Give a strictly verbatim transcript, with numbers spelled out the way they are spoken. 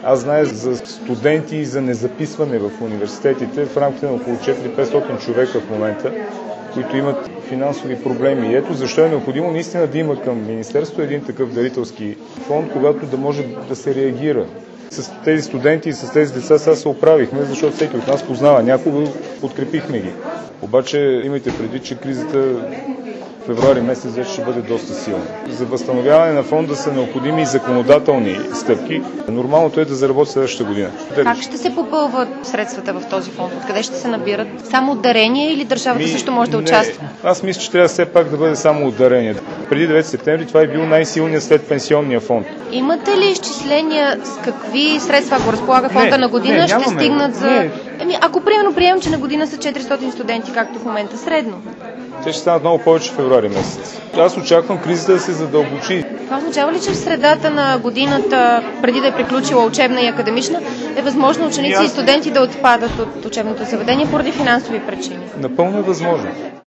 Аз знае за студенти и за незаписване в университетите в рамките на около четири-петстотин човека в момента, които имат финансови проблеми. И ето защо е необходимо наистина да има към Министерството един такъв дарителски фонд, когато да може да се реагира. С тези студенти и с тези деца сега се оправихме, защото всеки от нас познава някого, подкрепихме ги. Обаче имайте предвид, че кризата в февруари месец вече ще бъде доста силна. За възстановяване на фонда са необходими и законодателни стъпки. Нормалното е да заработи следващата година. Как ще се попълват средствата в този фонд? Откъде ще се набират? Само от дарения или държавата Ми, също може да не, участва? Аз мисля, че трябва все пак да бъде само от дарения. Преди девети септември това е бил най-силният след пенсионния фонд. Имате ли изчисления с какви средства, ако разполага фонда не, на година, не, ще нямаме. стигнат за... Не. Еми, ако примерно приемем, че на година са четиристотин студенти, както в момента средно. Те ще станат много повече в февруари месец. Аз очаквам кризата да се задълбочи. Това означава ли, че в средата на годината, преди да е приключила учебна и академична, е възможно ученици и, аз... и студенти да отпадат от учебното заведение поради финансови причини? Напълно е възможно.